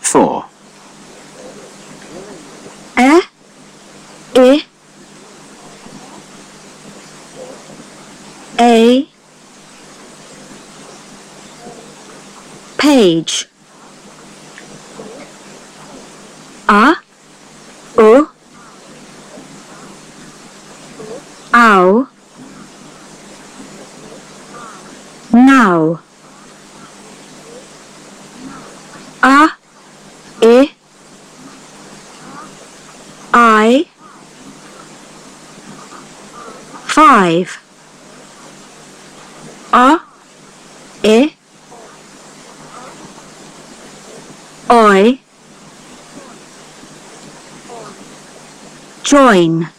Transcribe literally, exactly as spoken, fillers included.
four. E, I, A, page. A, U, ow, now. A, I, I, five. A, I, I, join.